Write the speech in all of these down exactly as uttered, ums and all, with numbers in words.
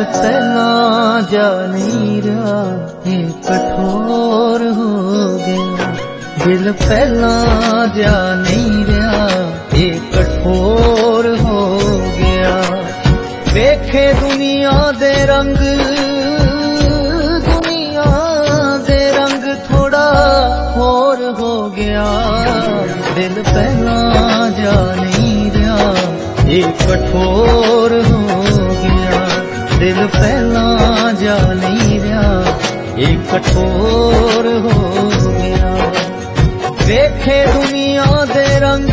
पहला जा नहीं रहा ये कठोर हो गया। दिल पहला जा नहीं रहा ये कठोर हो गया। देखे दुनिया दे रंग, दुनिया दे रंग थोड़ा और हो गया। दिल पहला जा नहीं रहा ये कठोर हो गया। दिल पहला जा नहीं रहा ये कठोर हो गया। देखे दुनिया दे रंग,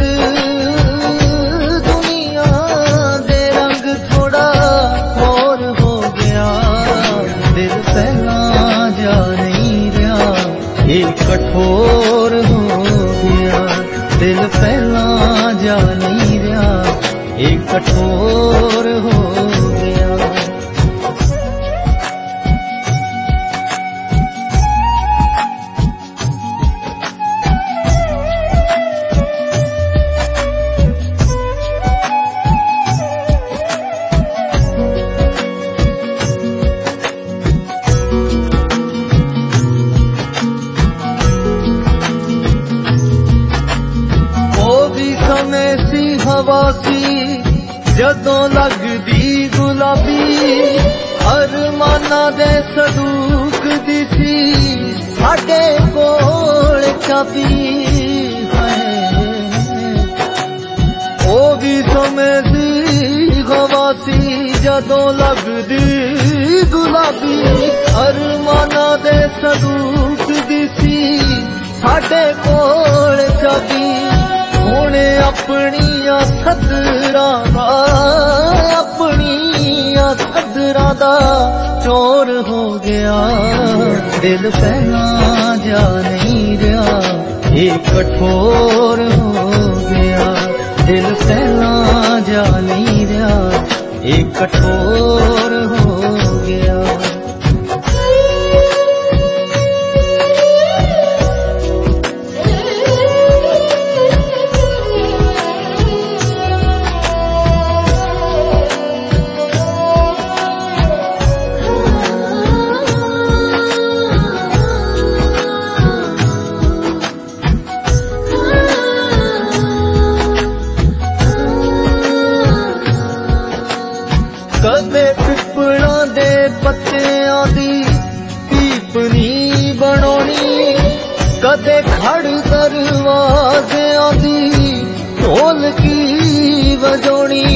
दुनिया दे रंग थोड़ा और हो गया। दिल पहला जा नहीं रहा ये कठोर हो गया। दिल पहला जा नहीं रहा ये कठोर हो गया। हवा सी जदों लगदी गुलाबी, अरमाना दे सदूक दी सी साडे कोल चाबी है। ओ भी समय सी हवा सी जदों लगदी गुलाबी, अरमाना दे सदूक दी सी साडे कोल चाबी। हुणे अपनिया सदरा दा, अपनिया सदरा दा चोर हो गया। दिल पहला जा नहीं रहा ये कठोर हो गया। दिल पहला जा नहीं रहा ये कठोर हो गया। कदे पिपड़ा दे पत्तियां दी पीपनी बनोनी, कदे खड़ दरवाज़ियां दी ढोलकी बजोनी।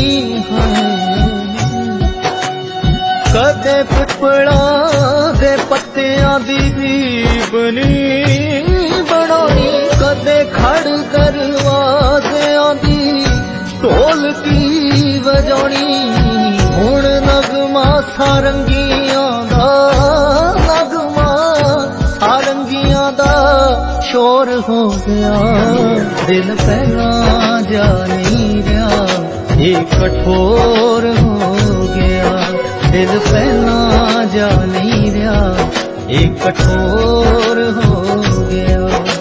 कदे पिपड़ा दे पत्तियां दी पीपनी बनोनी, कदे खड़ दरवाज़ियां दी ढोलकी बजोनी। हुण नगमा सारंगियां दा, नगमा सारंगियां दा शोर हो गया। दिल पहला जा नहीं रहा ये कठोर हो गया। दिल पहला जा नहीं रहा ये कठोर हो गया।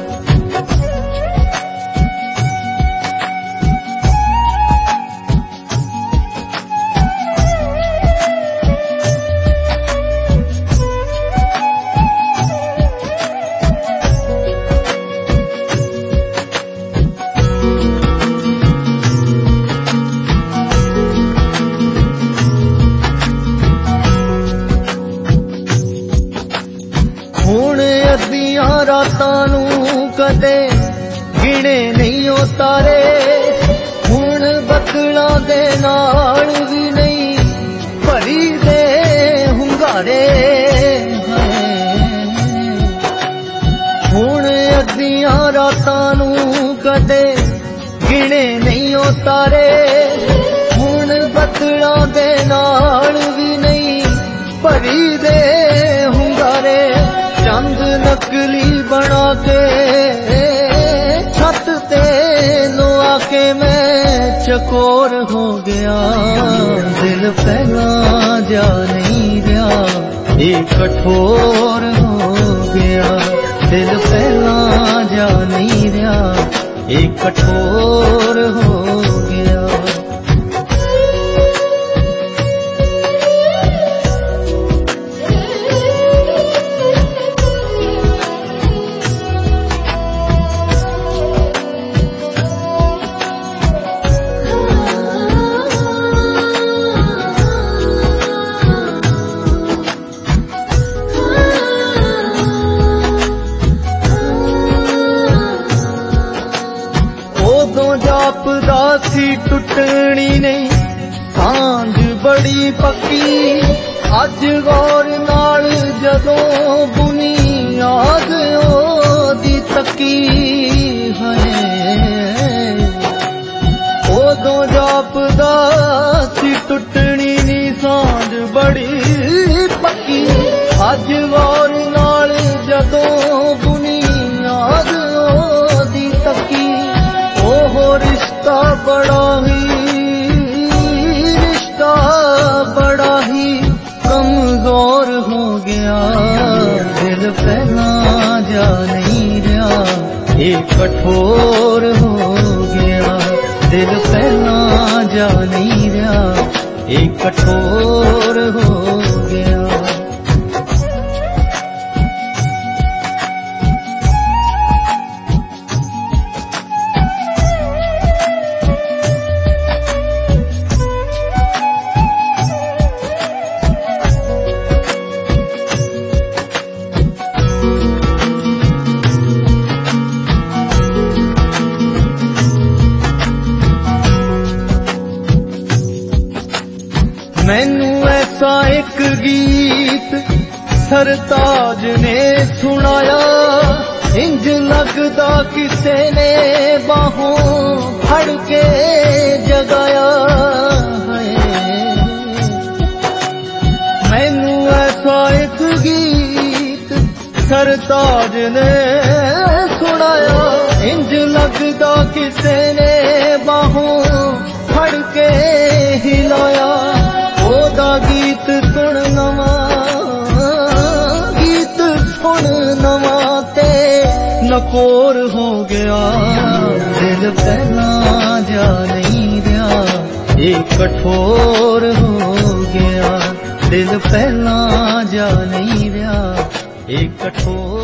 हुण अद्धियां रातां नूं कदे गिणे नहीं उतारे, हुण बदलां दे नाल भी नहीं भरी दे हुंगारे। हुण अद्धियां रातां नूं कदे गिणे नहीं उतारे, हुण बदलां दे नाल भी नहीं भरी दे हुंगारे। चंद नकली बना के छत ते लो आके मैं चकोर हो गया। दिल पहला जा नहीं रहा ये कठोर हो गया। दिल पहला जा नहीं रहा ये कठोर हो गया। बड़ी पक्की अज गौर नाल जदों बुनियाद ओदी तकी है उदों जापदा सी टुटनी नी सांझ बड़ी पक्की अज गौर नाल जदों बुनियाद ओदी तकी ओह रिश्ता बड़ा ही रिश्ता बड़ा ही कमजोर हो गया दिल पहला जा नहीं रहा ये कठोर हो गया दिल पहला जा नहीं रहा ये कठोर हो गया मैनू ऐसा एक गीत सरताज ने सुनाया इंज लगदा किसे ने बाहों फड़ के जगाया है मैनू ऐसा एक गीत सरताज ने सुनाया इंज लगदा किसे ने बाहों फड़ के हिलाया ओदा गीत सुन नवा गीत सुन नवा ते नकोर हो गया दिल पहला जा नहीं रहा ये कठोर हो गया दिल पहला जा नहीं रहा ये कठोर